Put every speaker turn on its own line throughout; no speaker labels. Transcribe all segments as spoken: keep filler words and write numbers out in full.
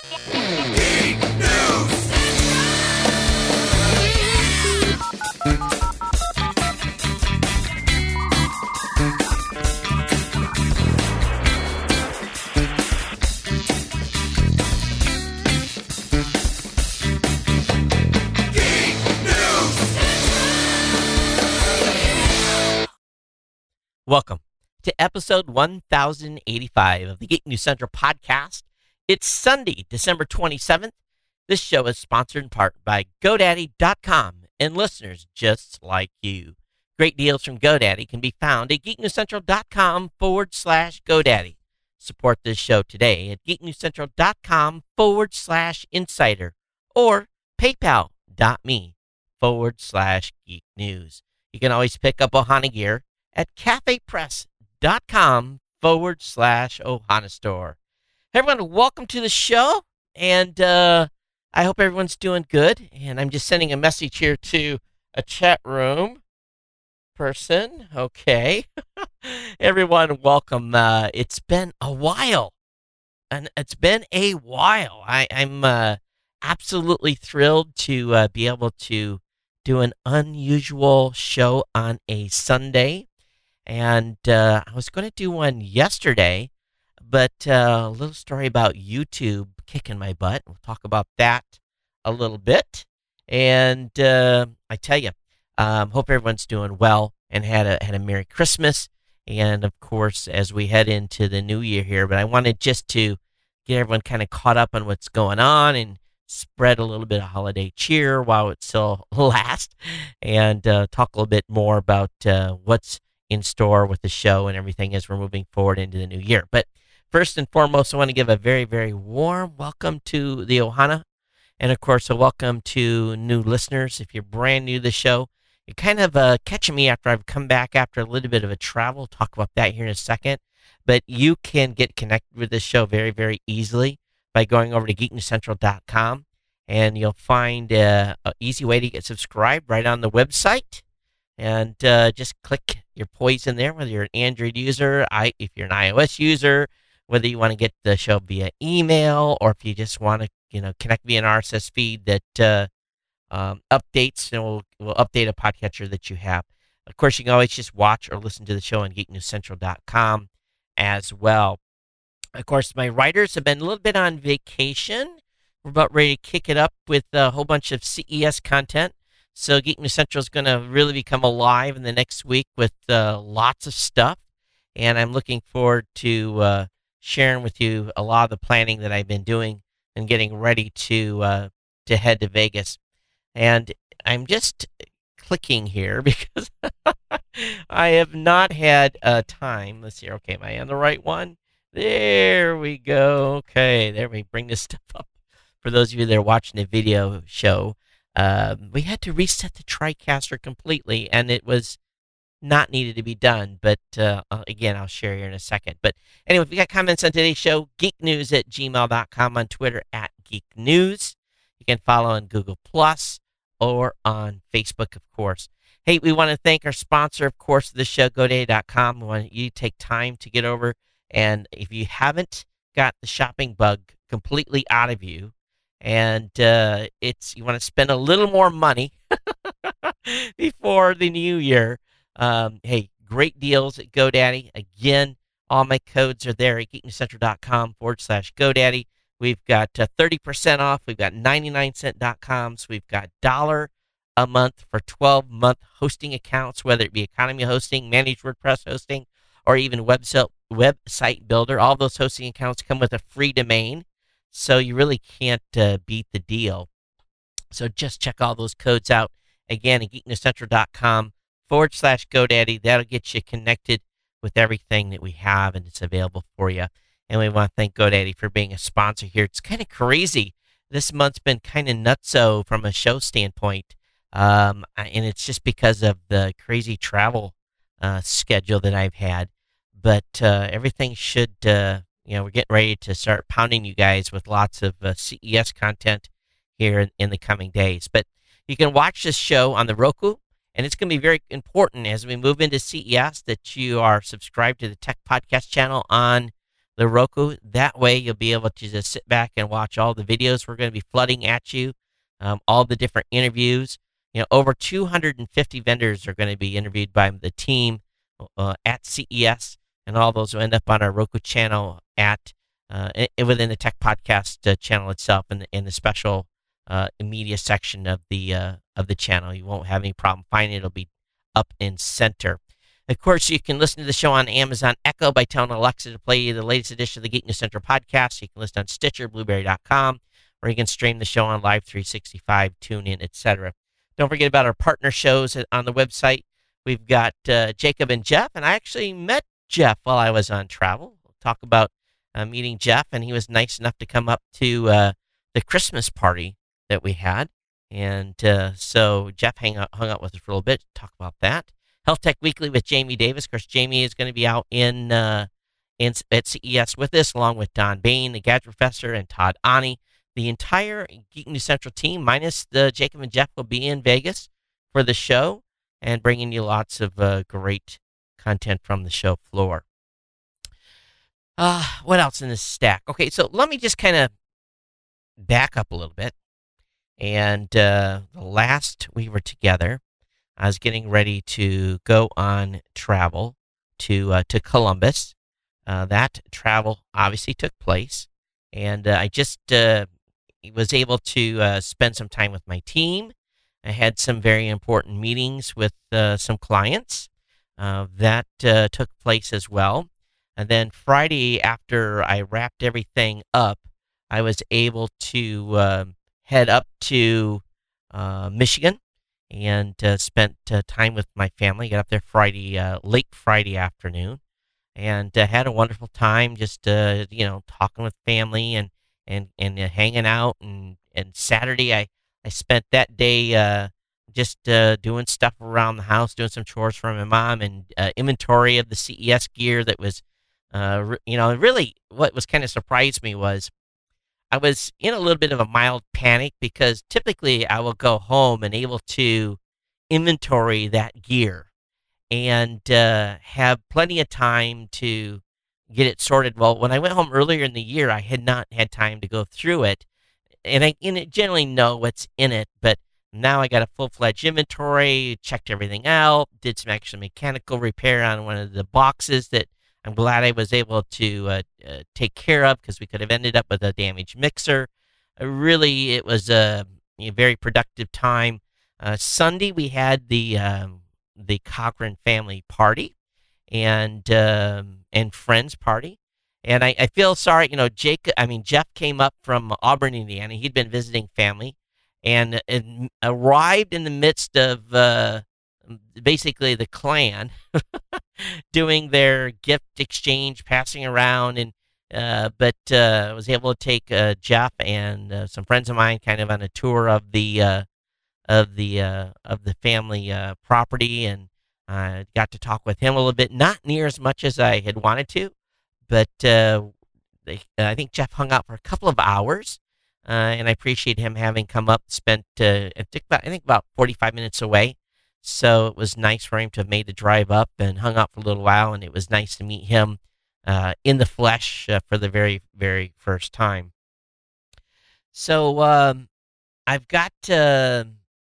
Geek News.
Welcome to episode one thousand eighty-five of the Geek News Central podcast. It's Sunday, December twenty-seventh. This show is sponsored in part by GoDaddy dot com and listeners just like you. Great deals from GoDaddy can be found at geeknewscentral.com forward slash GoDaddy. Support this show today at geeknewscentral.com forward slash insider or paypal.me forward slash geek news. You can always pick up Ohana gear at cafepress.com forward slash Ohana store. Hey everyone, welcome to the show, and uh, I hope everyone's doing good. And I'm just sending a message here to a chat room person. Okay. Everyone, welcome. Uh, it's been a while, and it's been a while. I, I'm uh, absolutely thrilled to uh, be able to do an unusual show on a Sunday. And uh, I was going to do one yesterday, but uh, a little story about YouTube kicking my butt. We'll talk about that a little bit. And uh, I tell you, um, hope everyone's doing well and had a had a Merry Christmas. And of course, as we head into the new year here, but I wanted just to get everyone kind of caught up on what's going on and spread a little bit of holiday cheer while it still lasts, and uh, talk a little bit more about uh, what's in store with the show and everything as we're moving forward into the new year. But first and foremost, I want to give a very, very warm welcome to the Ohana, and of course a welcome to new listeners. If you're brand new to the show, you're kind of uh, catching me after I've come back after a little bit of a travel. Talk about that here in a second. But you can get connected with this show very, very easily by going over to geek news central dot com, and you'll find uh, an easy way to get subscribed right on the website. And uh, just click your poison there, whether you're an Android user, I, if you're an iOS user, whether you want to get the show via email, or if you just want to, you know, connect via an R S S feed that uh, um, updates, and will will update a podcatcher that you have. Of course, you can always just watch or listen to the show on geek news central dot com as well. Of course, my writers have been a little bit on vacation. We're about ready to kick it up with a whole bunch of C E S content. So Geek News Central is going to really become alive in the next week with uh, lots of stuff. And I'm looking forward to uh, sharing with you a lot of the planning that I've been doing and getting ready to uh, to head to Vegas. And I'm just clicking here because I have not had uh, time. Let's see. Okay, am I on the right one? There we go. Okay, there we bring this stuff up. For those of you that are watching the video show, uh, we had to reset the TriCaster completely, and it was not needed to be done. But uh, again, I'll share here in a second. But anyway, if you got comments on today's show, geeknews at gmail dot com, on Twitter at geeknews. You can follow on Google Plus or on Facebook, of course. Hey, we want to thank our sponsor, of course, of the show, GoDaddy dot com. We want you to take time to get over. And if you haven't got the shopping bug completely out of you, and uh, it's you want to spend a little more money before the new year, um, hey, great deals at GoDaddy. Again, all my codes are there at geeknewscentral.com forward slash GoDaddy. We've got uh, thirty percent off. We've got ninety-nine cent dot coms. We've got dollar a month for twelve-month hosting accounts, whether it be economy hosting, managed WordPress hosting, or even website website builder. All those hosting accounts come with a free domain, so you really can't uh, beat the deal. So just check all those codes out. Again, at geeknewscentral.com forward slash GoDaddy. That'll get you connected with everything that we have, and it's available for you. And we want to thank GoDaddy for being a sponsor here. It's kind of crazy. This month's been kind of nutso from a show standpoint, um, and it's just because of the crazy travel uh, schedule that I've had. But uh, everything should, uh, you know, we're getting ready to start pounding you guys with lots of uh, C E S content here in, in the coming days. But you can watch this show on the Roku, and it's going to be very important as we move into C E S that you are subscribed to the Tech Podcast channel on the Roku. That way you'll be able to just sit back and watch all the videos we're going to be flooding at you, um, all the different interviews. You know, over two hundred fifty vendors are going to be interviewed by the team uh, at C E S, and all those will end up on our Roku channel at uh, within the Tech Podcast uh, channel itself, in the, in the special uh, media section of the uh, of the channel. You won't have any problem finding it. It'll be up in center. Of course, you can listen to the show on Amazon Echo by telling Alexa to play the latest edition of the Geek News Central podcast. You can listen on Stitcher, Blueberry dot com, or you can stream the show on Live three sixty-five, TuneIn, et cetera. Don't forget about our partner shows on the website. We've got uh, Jacob and Jeff, and I actually met Jeff while I was on travel. We'll talk about uh, meeting Jeff, and he was nice enough to come up to uh, the Christmas party that we had. And uh, so Jeff hang out, hung out with us for a little bit to talk about that. Health Tech Weekly with Jamie Davis. Of course, Jamie is going to be out in, uh, in at C E S with us, along with Don Bain, the Gadget Professor, and Todd Ani. The entire Geek News Central team, minus the Jacob and Jeff, will be in Vegas for the show and bringing you lots of uh, great content from the show floor. Uh, what else in this stack? Okay, so let me just kind of back up a little bit. And uh, the last we were together, I was getting ready to go on travel to uh, to Columbus. Uh, that travel obviously took place, and uh, I just uh, was able to uh, spend some time with my team. I had some very important meetings with uh, some clients. Uh, that uh, took place as well. And then Friday, after I wrapped everything up, I was able to uh, head up to uh, Michigan and uh, spent uh, time with my family. Got up there Friday, uh, late Friday afternoon, and uh, had a wonderful time just, uh, you know, talking with family and and and uh, hanging out. And, and Saturday, I, I spent that day uh, just uh, doing stuff around the house, doing some chores for my mom, and uh, inventory of the C E S gear that was, uh, re- you know, really what was kind of surprised me was I was in a little bit of a mild panic, because typically I will go home and able to inventory that gear and uh, have plenty of time to get it sorted. Well, when I went home earlier in the year, I had not had time to go through it, and I and it generally know what's in it, but now I got a full-fledged inventory, checked everything out, did some actual mechanical repair on one of the boxes that I'm glad I was able to uh, uh, take care of, because we could have ended up with a damaged mixer. Uh, really, it was a, a very productive time. Uh, Sunday, we had the um, the Cochran family party and um, and friends party, and I, I feel sorry. You know, Jake. I mean, Jeff came up from Auburn, Indiana. He'd been visiting family, and, and arrived in the midst of uh, basically the clan doing their gift exchange, passing around, and uh, but uh, was able to take uh, Jeff and uh, some friends of mine kind of on a tour of the uh, of the uh, of the family uh, property, and uh, got to talk with him a little bit. Not near as much as I had wanted to, but uh, they, I think Jeff hung out for a couple of hours, uh, and I appreciate him having come up, spent uh, it took about I think about forty-five minutes away. So it was nice for him to have made the drive up and hung out for a little while, and it was nice to meet him uh, in the flesh uh, for the very, very first time. So um, I've got uh,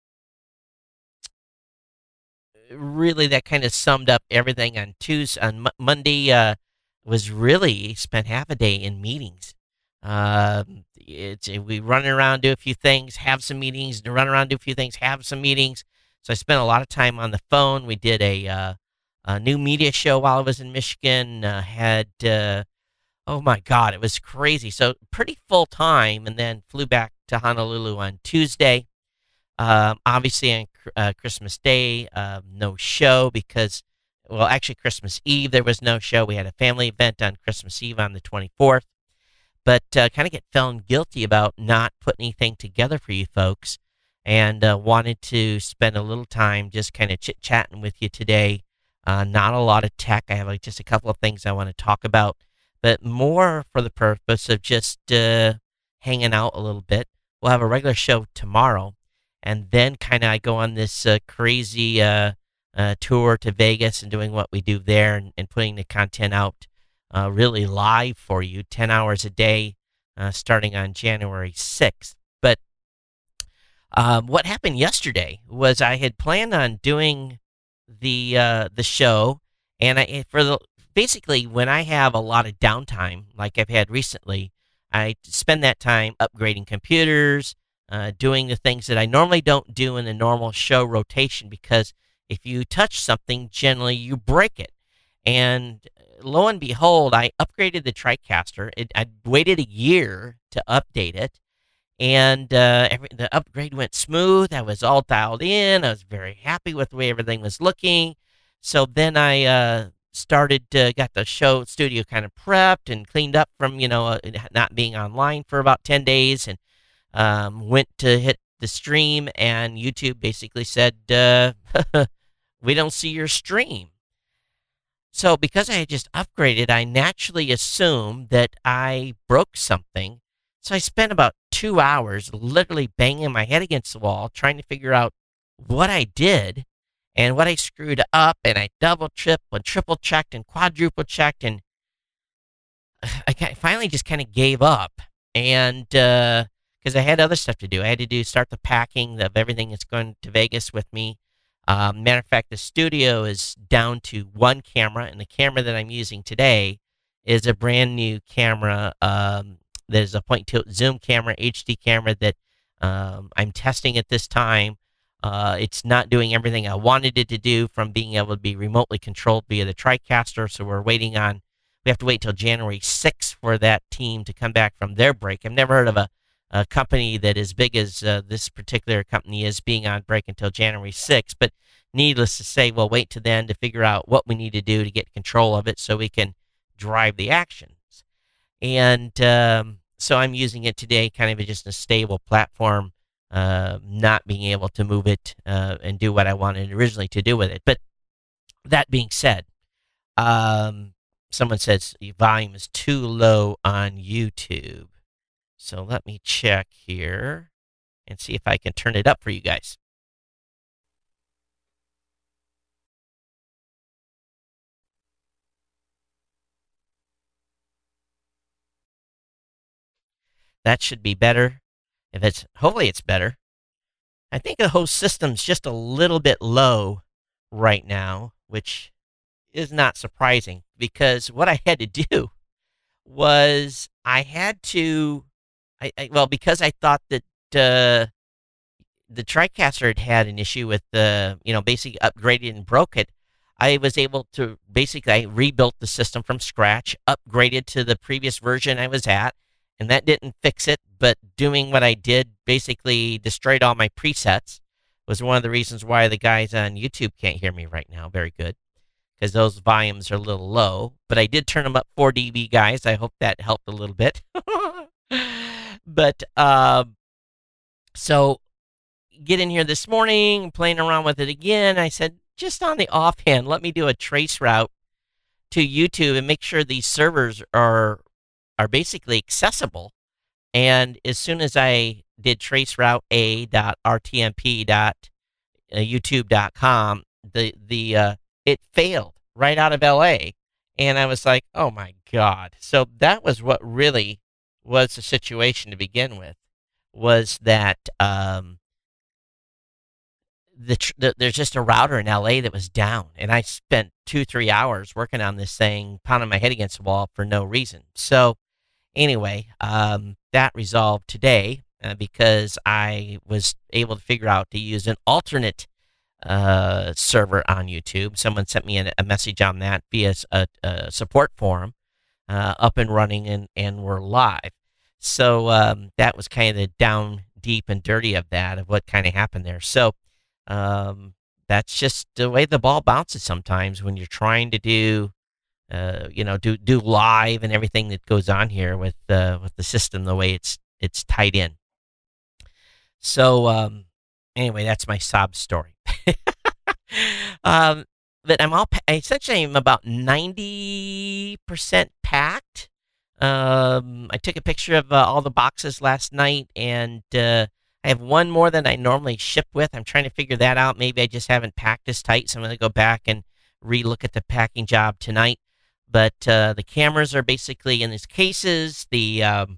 really that kind of summed up everything on Tuesday. On M- Monday uh, was really spent half a day in meetings. Uh, it's we run around, do a few things, have some meetings, run around, do a few things, have some meetings. So I spent a lot of time on the phone. We did a, uh, a new media show while I was in Michigan. Uh, had, uh, oh my God, it was crazy. So pretty full time, and then flew back to Honolulu on Tuesday. Um, obviously on uh, Christmas Day, uh, no show because, well, actually Christmas Eve there was no show. We had a family event on Christmas Eve on the twenty-fourth. But uh, kind of get found guilty about not putting anything together for you folks. And uh, wanted to spend a little time just kind of chit-chatting with you today. Uh, not a lot of tech. I have like just a couple of things I want to talk about, but more for the purpose of just uh, hanging out a little bit. We'll have a regular show tomorrow, and then kind of I go on this uh, crazy uh, uh, tour to Vegas and doing what we do there, and, and putting the content out uh, really live for you, ten hours a day, uh, starting on January sixth. But um, what happened yesterday was I had planned on doing the uh, the show, and I for the basically when I have a lot of downtime, like I've had recently, I spend that time upgrading computers, uh, doing the things that I normally don't do in the normal show rotation, because if you touch something, generally you break it. And lo and behold, I upgraded the TriCaster. It, I waited a year to update it, and uh, every, the upgrade went smooth. I was all dialed in. I was very happy with the way everything was looking. So then I uh, started, uh, got the show studio kind of prepped and cleaned up from, you know, uh, not being online for about ten days, and um, went to hit the stream, and YouTube basically said, uh, we don't see your stream. So because I had just upgraded, I naturally assumed that I broke something. So I spent about two hours literally banging my head against the wall, trying to figure out what I did and what I screwed up. And I double, triple, and triple checked and quadruple checked. And I finally just kind of gave up. And because uh, I had other stuff to do, I had to do start the packing of everything that's going to Vegas with me. Um, matter of fact, the studio is down to one camera, and the camera that I'm using today is a brand new camera. Um, there's a point tilt zoom camera, H D camera that um, I'm testing at this time. Uh, it's not doing everything I wanted it to do, from being able to be remotely controlled via the TriCaster. So we're waiting on, we have to wait till January sixth for that team to come back from their break. I've never heard of a A company that as big as uh, this particular company is being on break until January sixth. But needless to say, we'll wait to then to figure out what we need to do to get control of it so we can drive the actions. And um, so I'm using it today kind of just a stable platform, uh, not being able to move it uh, and do what I wanted originally to do with it. But that being said, um, someone says the volume is too low on YouTube. So let me check here and see if I can turn it up for you guys. That should be better. If it's, hopefully it's better. I think the whole system's just a little bit low right now, which is not surprising, because what I had to do was I had to I, I, well, because I thought that uh, the TriCaster had had an issue with the, you know, basically upgraded and broke it, I was able to basically, I rebuilt the system from scratch, upgraded to the previous version I was at, and that didn't fix it. But doing what I did basically destroyed all my presets. Was one of the reasons why the guys on YouTube can't hear me right now. Very good, because those volumes are a little low. But I did turn them up four D B, guys. I hope that helped a little bit. But uh, so get in here this morning, playing around with it again. I said, just on the offhand, let me do a trace route to YouTube and make sure these servers are are basically accessible. And as soon as I did traceroute a dot r t m p dot youtube dot com, the the uh, it failed right out of L A, and I was like, oh my God! So that was what really was the situation to begin with, was that um, the, tr- the there's just a router in L A that was down, and I spent two three hours working on this thing, pounding my head against the wall for no reason. So anyway, um, that resolved today uh, because I was able to figure out to use an alternate uh, server on YouTube. Someone sent me a, a message on that via a, a support forum. Uh, up and running, and, and we're live. So um, that was kind of the down deep and dirty of that, of what kind of happened there. So um, that's just the way the ball bounces sometimes when you're trying to do, uh, you know, do do live and everything that goes on here with uh, with the system, the way it's it's tied in. So um, anyway, that's my sob story. um, But I'm all, I essentially am about ninety percent packed. Um, I took a picture of uh, all the boxes last night, and uh, I have one more than I normally ship with. I'm trying to figure that out. Maybe I just haven't packed as tight, so I'm going to go back and re-look at the packing job tonight. but uh, the cameras are basically in these cases. The um,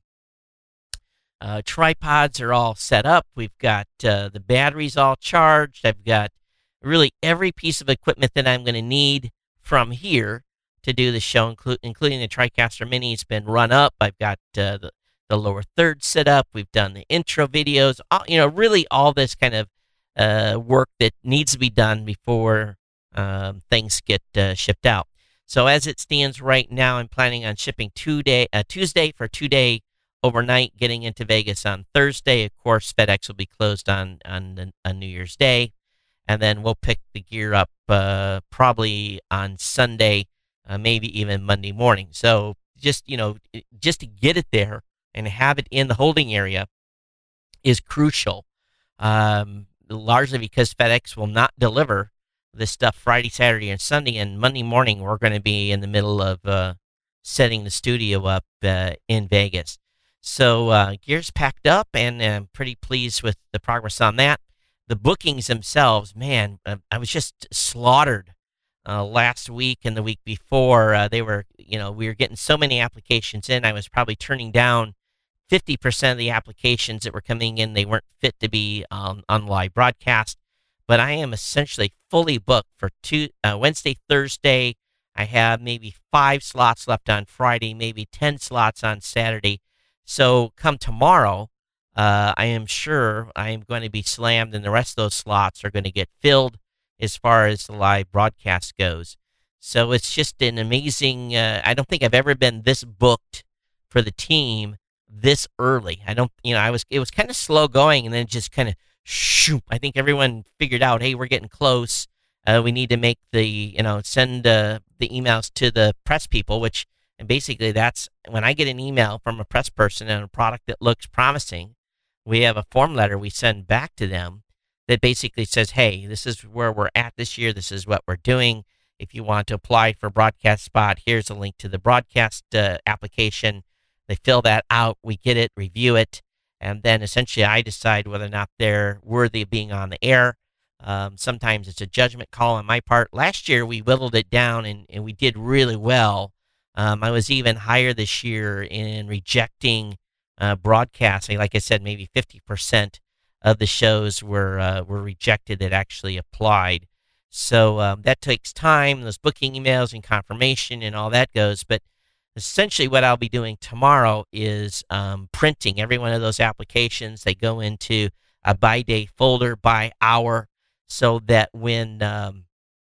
uh, tripods are all set up. We've got uh, the batteries all charged. I've got really every piece of equipment that I'm going to need from here to do the show, inclu- including the TriCaster Mini. It's been run up. I've got uh, the, the lower third set up. We've done the intro videos. All, you know, really all this kind of uh, work that needs to be done before um, things get uh, shipped out. So as it stands right now, I'm planning on shipping two day, uh, Tuesday for two-day overnight, getting into Vegas on Thursday. Of course, FedEx will be closed on, on, on New Year's Day. And then we'll pick the gear up uh, probably on Sunday, uh, maybe even Monday morning. So just, you know, just to get it there and have it in the holding area is crucial, um, largely because FedEx will not deliver this stuff Friday, Saturday, and Sunday. And Monday morning, we're going to be in the middle of uh, setting the studio up uh, in Vegas. So uh, gear's packed up, and I'm pretty pleased with the progress on that. The bookings themselves, man, I was just slaughtered uh, last week and the week before. Uh, they were, you know, we were getting so many applications in. I was probably turning down fifty percent of the applications that were coming in. They weren't fit to be um, on live broadcast. But I am essentially fully booked for two, uh, Wednesday, Thursday. I have maybe five slots left on Friday, maybe ten slots on Saturday. So come tomorrow, Uh, I am sure I am going to be slammed, and the rest of those slots are going to get filled as far as the live broadcast goes. So it's just an amazing, uh, I don't think I've ever been this booked for the team this early. I don't, you know, I was, it was kind of slow going, and then just kind of shoot. I think everyone figured out, hey, we're getting close. Uh, we need to make the, you know, send uh, the emails to the press people, which, and basically that's when I get an email from a press person and a product that looks promising. We have a form letter we send back to them that basically says, hey, this is where we're at this year. This is what we're doing. If you want to apply for a broadcast spot, here's a link to the broadcast uh, application. They fill that out. We get it, review it, and then essentially I decide whether or not they're worthy of being on the air. Um, sometimes it's a judgment call on my part. Last year, we whittled it down, and, and we did really well. Um, I was even higher this year in rejecting Uh, broadcasting. Like I said, maybe fifty percent of the shows were uh, were rejected that actually applied. So um, that takes time, those booking emails and confirmation and all that goes. But essentially what I'll be doing tomorrow is um, printing every one of those applications. They go into a by day folder, by hour, so that when um,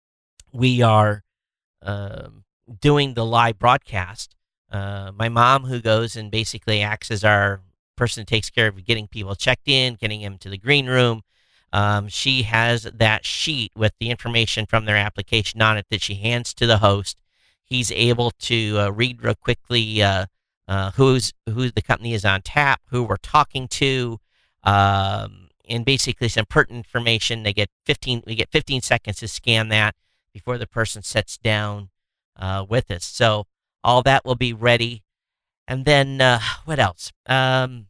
we are um, doing the live broadcast, Uh, my mom, who goes and basically acts as our person that takes care of getting people checked in, getting them to the green room, um, she has that sheet with the information from their application on it that she hands to the host. He's able to uh, read real quickly uh, uh, who's who the company is on tap, who we're talking to, um, and basically some pertinent information. They get fifteen. We get fifteen seconds to scan that before the person sits down uh, with us. So all that will be ready. And then, uh, what else? Um,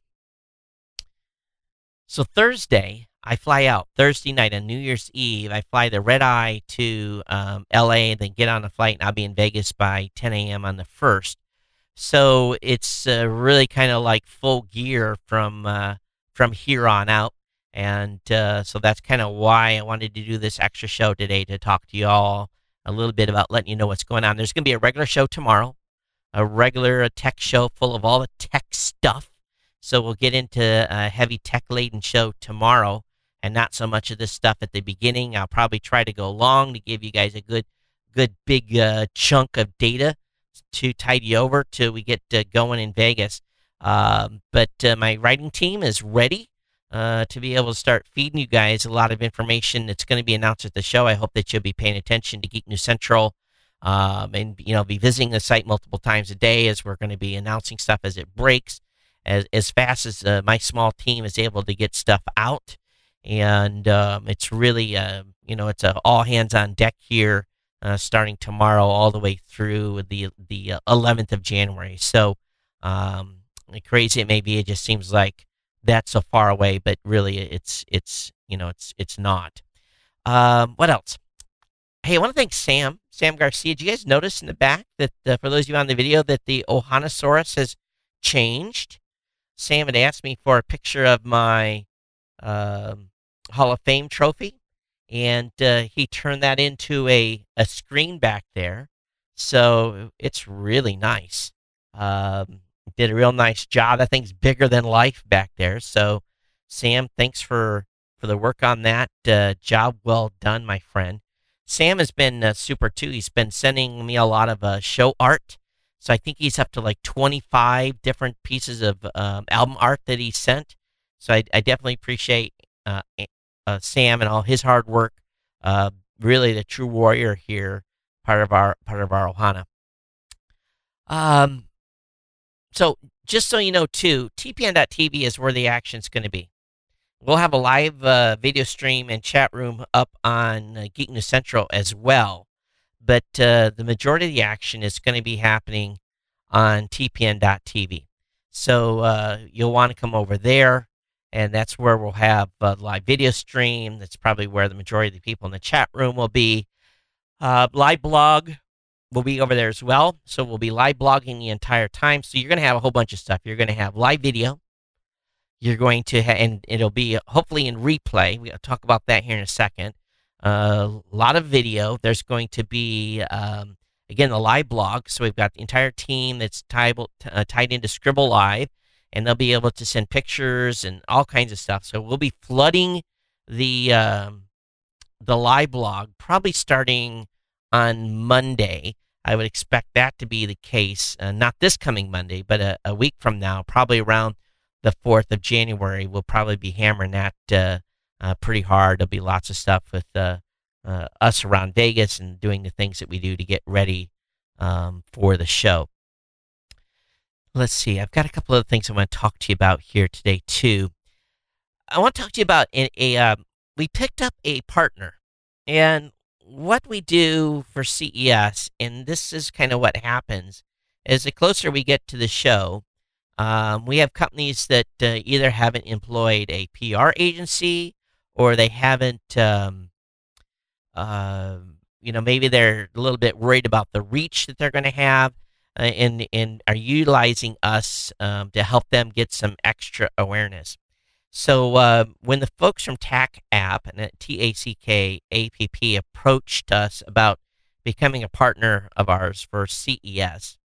so Thursday, I fly out. Thursday night on New Year's Eve, I fly the red eye to um, L A, then get on a flight, and I'll be in Vegas by ten a.m. on the first. So it's uh, really kind of like full gear from, uh, from here on out. And uh, so that's kind of why I wanted to do this extra show today, to talk to you all a little bit about letting you know what's going on. There's going to be a regular show tomorrow, a regular tech show full of all the tech stuff. So we'll get into a heavy tech-laden show tomorrow, and not so much of this stuff at the beginning. I'll probably try to go long to give you guys a good, good big uh, chunk of data to tide you over till we get uh, going in Vegas. Um, but uh, my writing team is ready uh, to be able to start feeding you guys a lot of information that's going to be announced at the show. I hope that you'll be paying attention to Geek News Central. Um, and, you know, be visiting the site multiple times a day, as we're going to be announcing stuff as it breaks, as, as fast as uh, my small team is able to get stuff out. And um, it's really, uh, you know, it's a all hands on deck here, uh, starting tomorrow all the way through the the eleventh of January. So um, crazy it may be, it just seems like that's so far away, but really it's, it's you know, it's, it's not. Um, what else? Hey, I want to thank Sam, Sam Garcia. Did you guys notice in the back that, uh, for those of you on the video, that the Ohanasaurus has changed? Sam had asked me for a picture of my um, Hall of Fame trophy, and uh, he turned that into a, a screen back there. So it's really nice. Um, did a real nice job. That thing's bigger than life back there. So, Sam, thanks for, for the work on that. Uh, job well done, my friend. Sam has been uh, super, too. He's been sending me a lot of uh, show art. So I think he's up to like twenty-five different pieces of um, album art that he sent. So I, I definitely appreciate uh, uh, Sam and all his hard work. Uh, really, the true warrior here, part of our part of our Ohana. Um, so just so you know, too, T P N dot T V is where the action's going to be. We'll have a live uh, video stream and chat room up on uh, Geek News Central as well. But uh, the majority of the action is going to be happening on T P N dot T V. So uh, you'll want to come over there, and that's where we'll have a live video stream. That's probably where the majority of the people in the chat room will be. Uh, live blog will be over there as well. So we'll be live blogging the entire time. So you're going to have a whole bunch of stuff. You're going to have live video. You're going to, ha- and it'll be hopefully in replay. We'll talk about that here in a second. A uh, lot of video. There's going to be, um, again, the live blog. So we've got the entire team that's tied, uh, tied into Scribble Live, and they'll be able to send pictures and all kinds of stuff. So we'll be flooding the um, the live blog probably starting on Monday. I would expect that to be the case, uh, not this coming Monday, but a, a week from now, probably around the fourth of January. We'll probably be hammering that uh, Uh, pretty hard. There'll be lots of stuff with uh, uh, us around Vegas and doing the things that we do to get ready um, for the show. Let's see. I've got a couple of things I want to talk to you about here today, too. I want to talk to you about a, a uh, we picked up a partner, and what we do for C E S, and this is kind of what happens, is the closer we get to the show, um, we have companies that uh, either haven't employed a P R agency, or they haven't, um, uh, you know, maybe they're a little bit worried about the reach that they're going to have, uh, and, and are utilizing us um, to help them get some extra awareness. So uh, when the folks from Tack App and T A C K A P P approached us about becoming a partner of ours for C E S,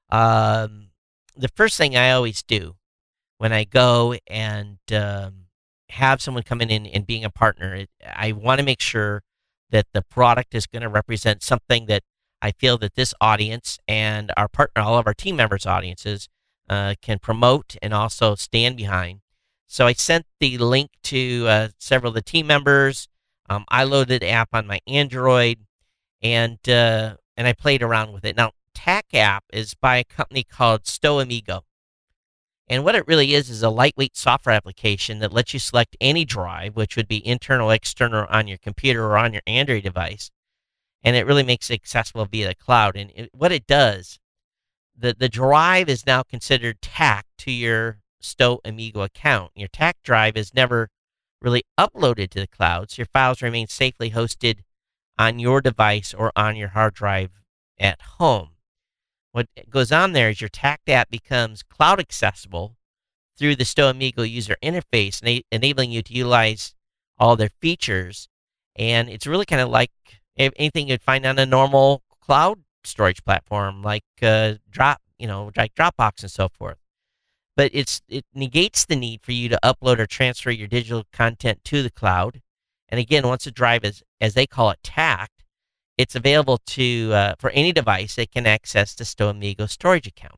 um, the first thing I always do when I go and um, have someone come in and, and being a partner, it, I want to make sure that the product is going to represent something that I feel that this audience and our partner, all of our team members' audiences, uh, can promote and also stand behind. So I sent the link to uh, several of the team members. Um, I loaded the app on my Android, and uh, and I played around with it. Now, Tack App is by a company called StoAmigo. And what it really is is a lightweight software application that lets you select any drive, which would be internal, external, on your computer or on your Android device. And it really makes it accessible via the cloud. And it, what it does, the, the drive is now considered tacked to your StoAmigo account. Your Tack drive is never really uploaded to the cloud, so your files remain safely hosted on your device or on your hard drive at home. What goes on there is your Tack app becomes cloud accessible through the StoAmigo user interface, ena- enabling you to utilize all their features. And it's really kind of like anything you'd find on a normal cloud storage platform, like uh, Drop, you know, like Dropbox and so forth. But it's it negates the need for you to upload or transfer your digital content to the cloud. And again, once a drive is, as they call it, tacked, it's available to uh, for any device that can access the StoAmigo storage account.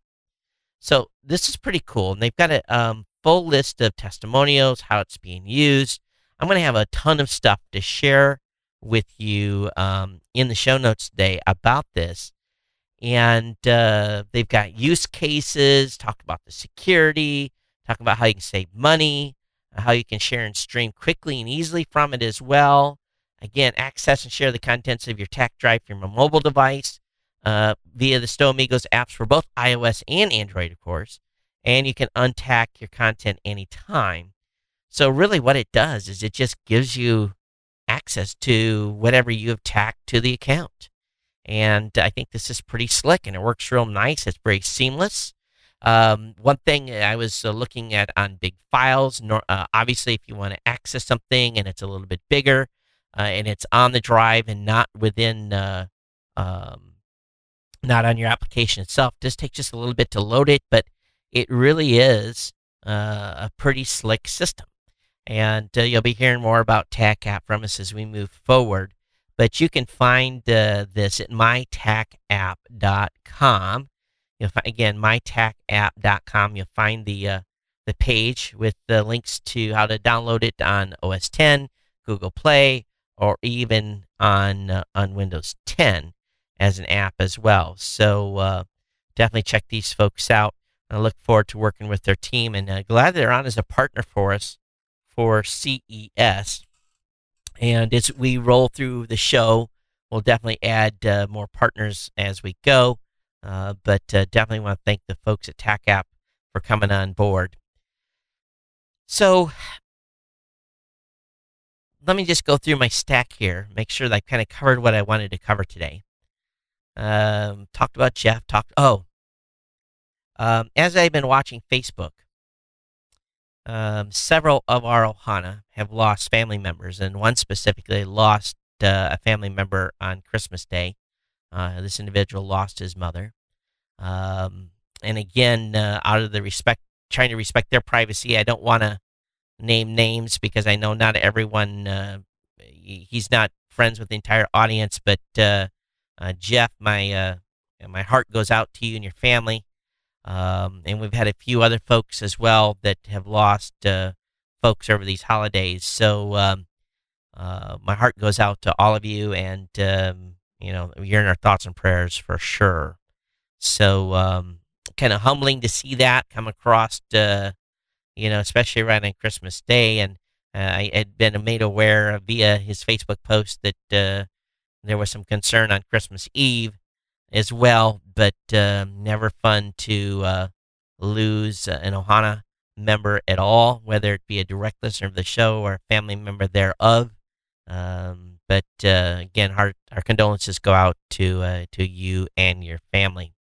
So this is pretty cool. And they've got a um, full list of testimonials, how it's being used. I'm going to have a ton of stuff to share with you um, in the show notes today about this. And uh, they've got use cases, talk about the security, talk about how you can save money, how you can share and stream quickly and easily from it as well. Again, access and share the contents of your Tack drive from a mobile device uh, via the StoAmigos apps for both iOS and Android, of course. And you can untack your content anytime. So really what it does is it just gives you access to whatever you have tacked to the account. And I think this is pretty slick, and it works real nice. It's very seamless. Um, one thing I was uh, looking at on big files, nor, uh, obviously if you want to access something and it's a little bit bigger uh, and it's on the drive and not within, uh, um, not on your application itself, it does take just a little bit to load it, but it really is uh, a pretty slick system. And uh, you'll be hearing more about TAC app from us as we move forward. But you can find uh, this at my tac app dot com. You'll find, again, my tac app dot com. You'll find the uh, the page with the links to how to download it on O S ten, Google Play, or even on uh, on Windows ten as an app as well. So uh, definitely check these folks out. I look forward to working with their team, and uh, glad they're on as a partner for us for C E S. And as we roll through the show, we'll definitely add uh, more partners as we go. Uh, but uh, definitely want to thank the folks at TAC App for coming on board. So let me just go through my stack here, make sure that I kind of covered what I wanted to cover today. Um, talked about Jeff. Talked. Oh, um, as I've been watching Facebook, Um, several of our Ohana have lost family members, and one specifically lost uh, a family member on Christmas Day. Uh, this individual lost his mother. Um, and again, uh, out of the respect, trying to respect their privacy, I don't want to name names because I know not everyone, uh, he's not friends with the entire audience, but uh, uh, Jeff, my, uh, my heart goes out to you and your family. Um, and we've had a few other folks as well that have lost uh, folks over these holidays. So um, uh, my heart goes out to all of you, and um, you know, you're in our thoughts and prayers for sure. So um, kind of humbling to see that come across, uh, you know, especially around on Christmas Day. And uh, I had been made aware via his Facebook post that uh, there was some concern on Christmas Eve as well, but uh, never fun to uh, lose uh, an Ohana member at all, whether it be a direct listener of the show or a family member thereof. Um, but uh, again, our, our condolences go out to uh, to you and your family.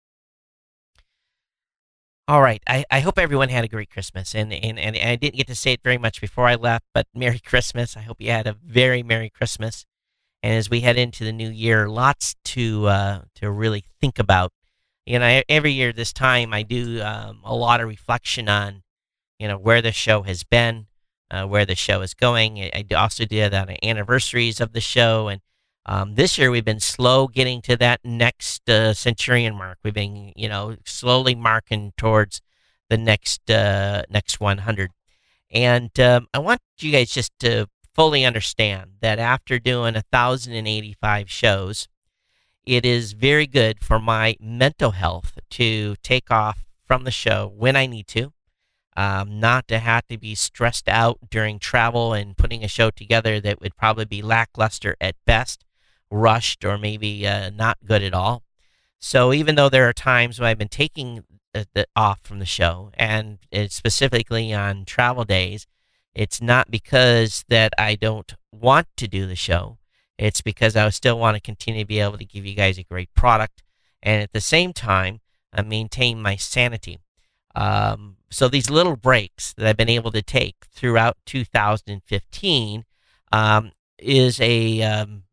All right, I, I hope everyone had a great Christmas, and, and, and I didn't get to say it very much before I left, but Merry Christmas. I hope you had a very Merry Christmas. And as we head into the new year, lots to uh, to really think about. You know, every year this time I do um, a lot of reflection on, you know, where the show has been, uh, where the show is going. I also do that on anniversaries of the show. And um, this year we've been slow getting to that next uh, centurion mark. We've been, you know, slowly marking towards the next uh, next one hundred. And um, I want you guys just to fully understand that after doing one thousand eighty-five shows, it is very good for my mental health to take off from the show when I need to, um, not to have to be stressed out during travel and putting a show together that would probably be lackluster at best, rushed, or maybe uh, not good at all. So even though there are times when I've been taking the, the, off from the show, and it's specifically on travel days, it's not because that I don't want to do the show. It's because I still want to continue to be able to give you guys a great product, and at the same time, I maintain my sanity. Um, so these little breaks that I've been able to take throughout two thousand fifteen um, is a um,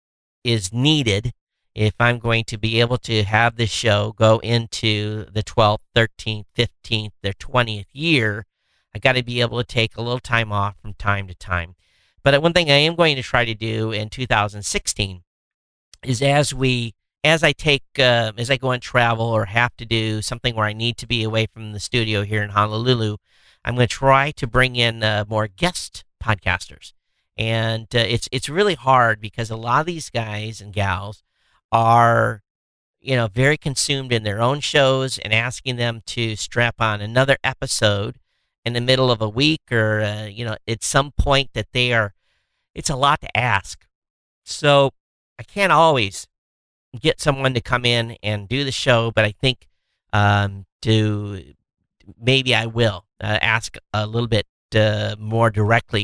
is needed if I'm going to be able to have this show go into the twelfth, thirteenth, fifteenth, or twentieth year. I got to be able to take a little time off from time to time. But one thing I am going to try to do in two thousand sixteen is as we, as I take, uh, as I go on travel or have to do something where I need to be away from the studio here in Honolulu, I'm going to try to bring in uh, more guest podcasters. And uh, it's it's really hard because a lot of these guys and gals are, you know, very consumed in their own shows, and asking them to strap on another episode in the middle of a week or, uh, you know, at some point that they are, it's a lot to ask. So I can't always get someone to come in and do the show, but I think um, to maybe I will uh, ask a little bit uh, more directly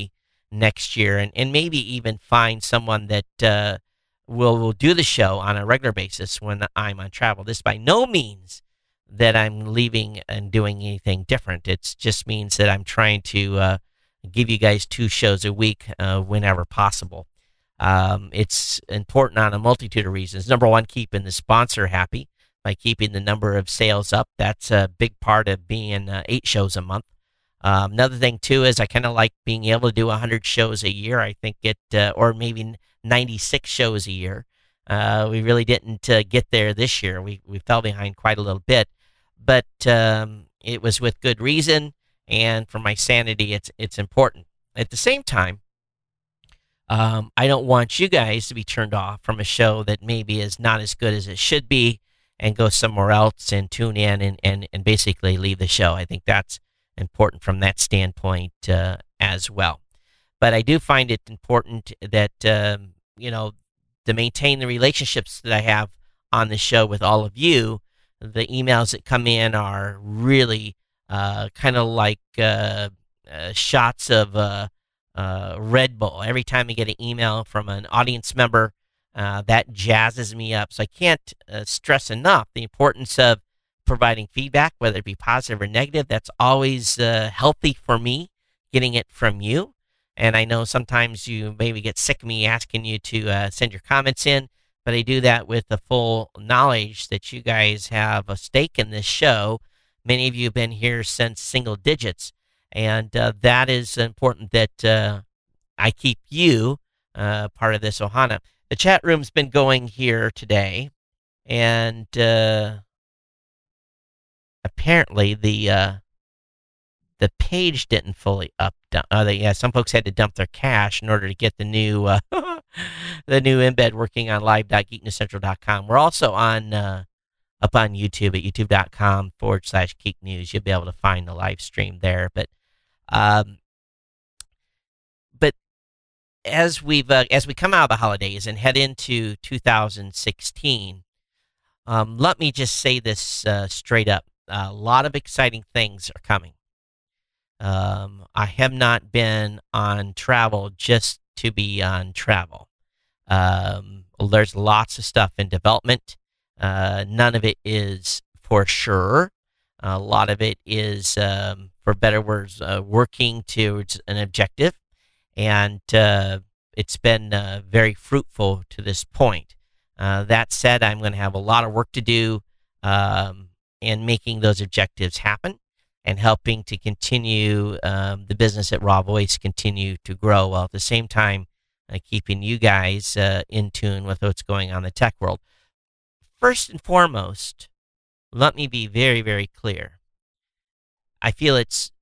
next year, and, and maybe even find someone that uh, will, will do the show on a regular basis when I'm on travel. This by no means that I'm leaving and doing anything different. It just means that I'm trying to uh, give you guys two shows a week uh, whenever possible. Um, it's important on a multitude of reasons. Number one, keeping the sponsor happy by keeping the number of sales up. That's a big part of being uh, eight shows a month. Um, another thing, too, is I kind of like being able to do one hundred shows a year. I think it, uh, or maybe ninety-six shows a year. Uh, we really didn't uh, get there this year. We, we fell behind quite a little bit. But um, it was with good reason, and for my sanity, it's it's important. At the same time, um, I don't want you guys to be turned off from a show that maybe is not as good as it should be and go somewhere else and tune in and, and, and basically leave the show. I think that's important from that standpoint uh, as well. But I do find it important that, um, you know, to maintain the relationships that I have on the show with all of you. The emails that come in are really uh, kind of like uh, uh, shots of uh, uh, Red Bull. Every time I get an email from an audience member, uh, that jazzes me up. So I can't uh, stress enough the importance of providing feedback, whether it be positive or negative. That's always uh, healthy for me, getting it from you. And I know sometimes you maybe get sick of me asking you to uh, send your comments in. But I do that with the full knowledge that you guys have a stake in this show. Many of you have been here since single digits, and uh, that is important that uh, I keep you uh, part of this Ohana. The chat room's been going here today, and uh, apparently the uh, the page didn't fully up. Uh, they, yeah, some folks had to dump their cash in order to get the new uh, the new embed working on live dot geek news central dot com. We're also on uh, up on YouTube at youtube.com forward slash geek news. You'll be able to find the live stream there. But um, but as we've uh, as we come out of the holidays and head into two thousand sixteen, um, let me just say this uh, straight up: a lot of exciting things are coming. Um, I have not been on travel just to be on travel. Um, there's lots of stuff in development. Uh, none of it is for sure. A lot of it is, um, for better words, uh, working towards an objective. And uh, it's been uh, very fruitful to this point. Uh, that said, I'm going to have a lot of work to do um, in making those objectives happen, and helping to continue um, the business at Raw Voice continue to grow, while at the same time uh, keeping you guys uh, in tune with what's going on in the tech world. First and foremost, let me be very, very clear. I feel it's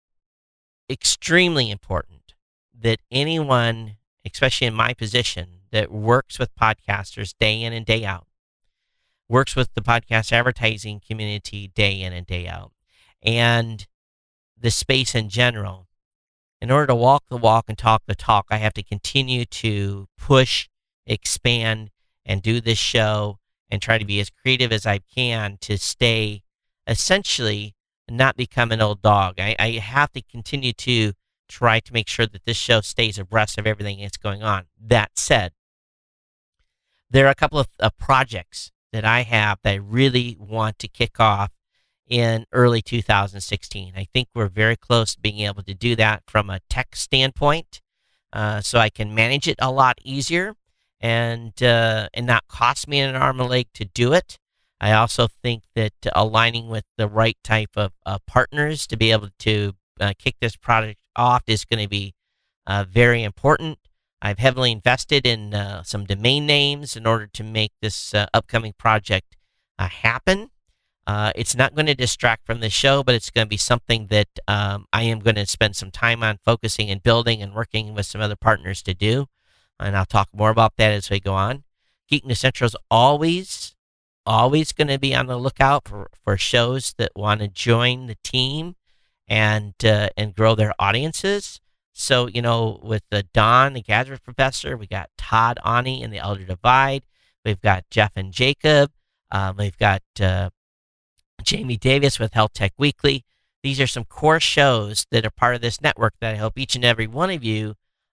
extremely important that anyone, especially in my position, that works with podcasters day in and day out, works with the podcast advertising community day in and day out, and the space in general. In order to walk the walk and talk the talk, I have to continue to push, expand, and do this show and try to be as creative as I can to stay, essentially, not become an old dog. I, I have to continue to try to make sure that this show stays abreast of everything that's going on. That said, there are a couple of, of projects that I have that I really want to kick off in early two thousand sixteen. I think we're very close to being able to do that from a tech standpoint, uh, so I can manage it a lot easier and uh, and not cost me an arm and a leg to do it. I also think that aligning with the right type of uh, partners to be able to uh, kick this product off is going to be uh, very important. I've heavily invested in uh, some domain names in order to make this uh, upcoming project uh, happen. Uh, it's not going to distract from the show, but it's going to be something that um, I am going to spend some time on focusing and building and working with some other partners to do. And I'll talk more about that as we go on. Geek News Central is always, always going to be on the lookout for, for shows that want to join the team and uh, and grow their audiences. So, you know, with the Don, the Gadget Professor, we got Todd Ani in the Elder Divide. We've got Jeff and Jacob. Um, we've got uh, Jamie Davis with Health Tech Weekly. These are some core shows that are part of this network that I hope each and every one of you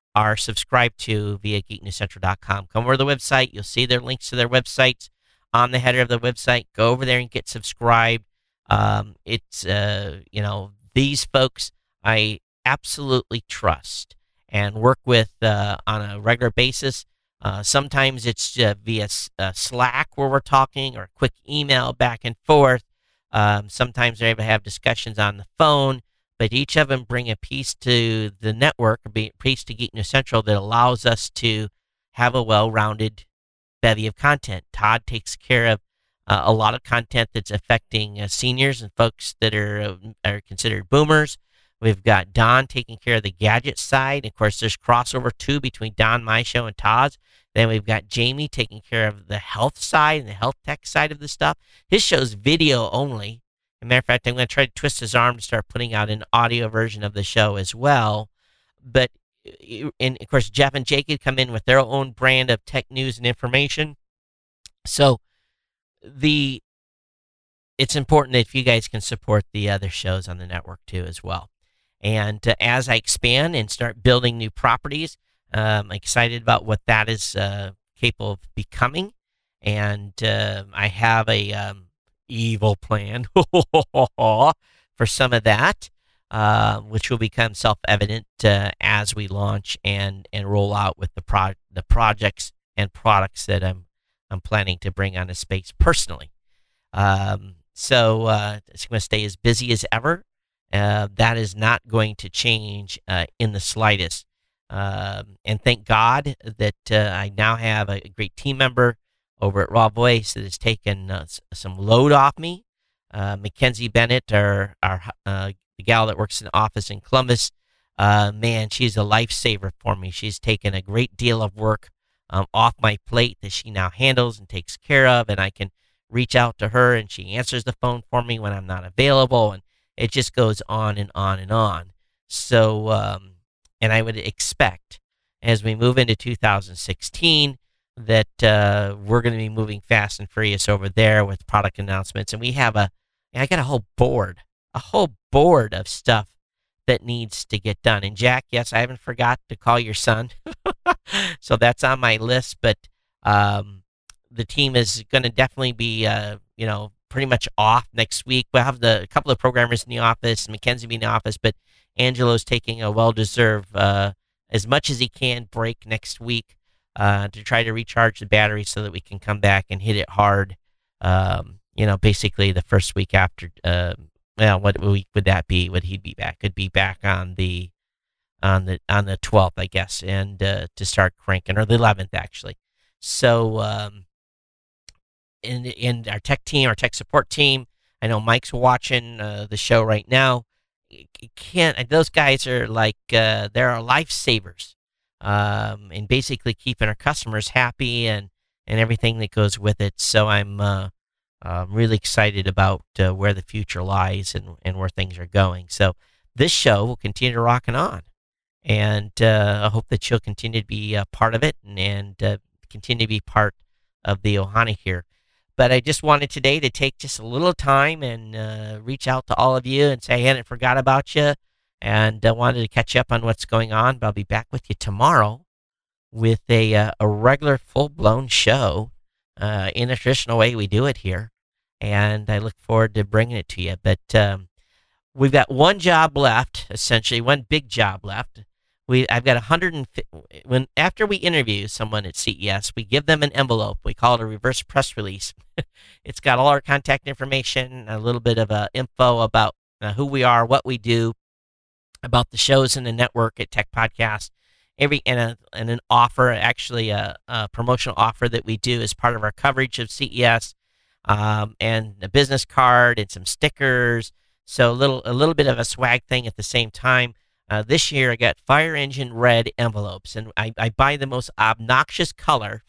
are subscribed to via geek news central dot com. Come over to the website. You'll see their links to their websites on the header of the website. Go over there and get subscribed. Um, it's, uh, you know, these folks I absolutely trust and work with uh, on a regular basis. Uh, sometimes it's uh, via uh, Slack where we're talking, or a quick email back and forth. Um, sometimes they have discussions on the phone, but each of them bring a piece to the network, a piece to Geek News Central that allows us to have a well-rounded bevy of content. Todd takes care of uh, a lot of content that's affecting uh, seniors and folks that are uh, are considered boomers. We've got Don taking care of the gadget side. Of course, there's crossover too between Don, my show, and Todd's. Then we've got Jamie taking care of the health side and the health tech side of the stuff. His show's video only. As a matter of fact, I'm going to try to twist his arm to start putting out an audio version of the show as well. But, and of course, Jeff and Jake had come in with their own brand of tech news and information. So the it's important that if you guys can support the other shows on the network too as well. And uh, as I expand and start building new properties, um, I'm excited about what that is uh, capable of becoming. And uh, I have a um, evil plan for some of that, uh, which will become self-evident uh, as we launch and, and roll out with the pro- the projects and products that I'm I'm planning to bring on the space personally. Um, so uh, it's going to stay as busy as ever. Uh, that is not going to change uh, in the slightest. Um, and thank God that uh, I now have a great team member over at Raw Voice that has taken uh, some load off me. Uh, Mackenzie Bennett, our, our uh, the gal that works in the office in Columbus, uh, man, she's a lifesaver for me. She's taken a great deal of work um, off my plate that she now handles and takes care of, and I can reach out to her, and she answers the phone for me when I'm not available, and it just goes on and on and on. So, um, and I would expect as we move into two thousand sixteen that uh, we're going to be moving fast and furious over there with product announcements. And we have a, I got a whole board, a whole board of stuff that needs to get done. And Jack, yes, I haven't forgot to call your son. So that's on my list. But um, the team is going to definitely be, uh, you know, pretty much off next week. We'll have the a couple of programmers in the office, Mackenzie be in the office, but Angelo's taking a well-deserved, uh, as much as he can, break next week uh, to try to recharge the battery so that we can come back and hit it hard. Um, you know, basically the first week after. Uh, well, what week would that be? Would he be back? Could be back on the on the on the twelfth, I guess, and uh, to start cranking, or the eleventh actually. So. Um, In, in our tech team, our tech support team, I know Mike's watching uh, the show right now. You can't, those guys are like, uh, they're our lifesavers, um, and basically keeping our customers happy and, and everything that goes with it. So I'm uh, uh, really excited about uh, where the future lies and, and where things are going. So this show will continue to rock and on. And uh, I hope that you'll continue to be a part of it and, and uh, continue to be part of the Ohana here. But I just wanted today to take just a little time and uh, reach out to all of you and say I hadn't forgot about you, and I uh, wanted to catch up on what's going on. But I'll be back with you tomorrow with a uh, a regular full-blown show uh, in a traditional way we do it here, and I look forward to bringing it to you. But um, we've got one job left, essentially one big job left. We, I've got one hundred fifty, when after we interview someone at C E S, we give them an envelope. We call it a reverse press release. It's got all our contact information, a little bit of uh, info about uh, who we are, what we do, about the shows in the network at Tech Podcast, every and, a, and an offer, actually a, a promotional offer that we do as part of our coverage of C E S, um, and a business card and some stickers. So a little a little bit of a swag thing at the same time. Uh, this year I got Fire Engine red envelopes, and I, I buy the most obnoxious color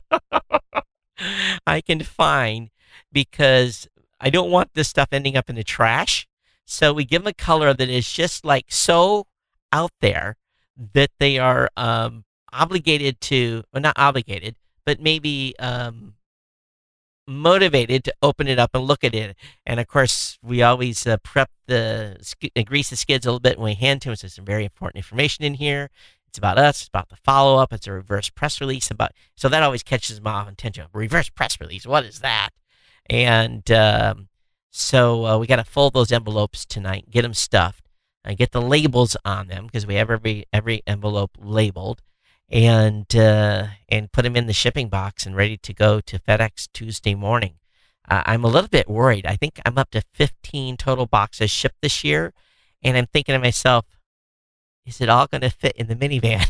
I can find because I don't want this stuff ending up in the trash. So we give them a color that is just like so out there that they are um, obligated to, well, not obligated, but maybe um, motivated to open it up and look at it. And of course, we always uh, prep the, uh, grease the skids a little bit when we hand to them. So some very important information in here. It's about us. It's about the follow up. It's a reverse press release about. So that always catches my attention. Reverse press release. What is that? And um, so uh, we got to fold those envelopes tonight. Get them stuffed. And get the labels on them because we have every every envelope labeled, and uh, and put them in the shipping box and ready to go to FedEx Tuesday morning. Uh, I'm a little bit worried. I think I'm up to fifteen total boxes shipped this year, and I'm thinking to myself, is it all going to fit in the minivan?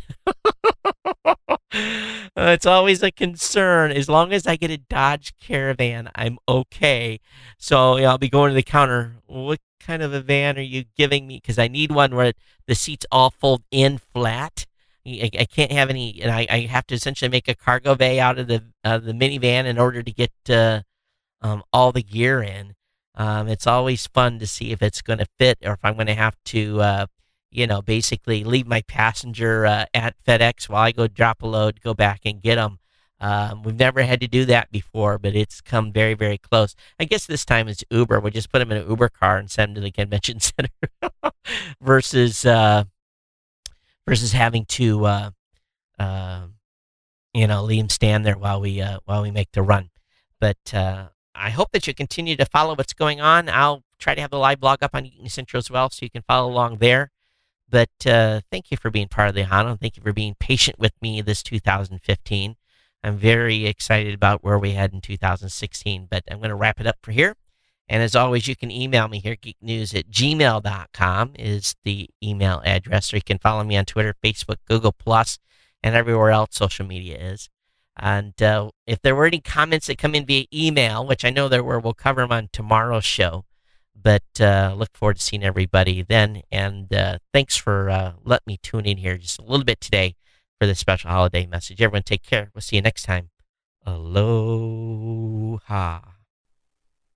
uh, it's always a concern. As long as I get a Dodge Caravan, I'm okay. So yeah, I'll be going to the counter. What kind of a van are you giving me? Because I need one where the seats all fold in flat. I, I can't have any, and I, I have to essentially make a cargo bay out of the uh, the minivan in order to get uh, um, all the gear in. Um, it's always fun to see if it's going to fit or if I'm going to have to, uh, you know, basically leave my passenger uh, at FedEx while I go drop a load, go back and get them. Um, we've never had to do that before, but it's come very, very close. I guess this time it's Uber. We just put them in an Uber car and send them to the convention center versus uh, versus having to, uh, uh, you know, leave them stand there while we uh, while we make the run. But uh, I hope that you continue to follow what's going on. I'll try to have the live blog up on Eaton Central as well, so you can follow along there. But uh, thank you for being part of the Ahana. Thank you for being patient with me this two thousand fifteen. I'm very excited about where we head in two thousand sixteen, but I'm going to wrap it up for here. And as always, you can email me here, geeknews at gmail dot com is the email address, or you can follow me on Twitter, Facebook, Google Plus, and everywhere else social media is. And uh, if there were any comments that come in via email, which I know there were, we'll cover them on tomorrow's show. But uh, look forward to seeing everybody then. And uh, thanks for uh, letting me tune in here just a little bit today for this special holiday message. Everyone take care. We'll see you next time. Aloha.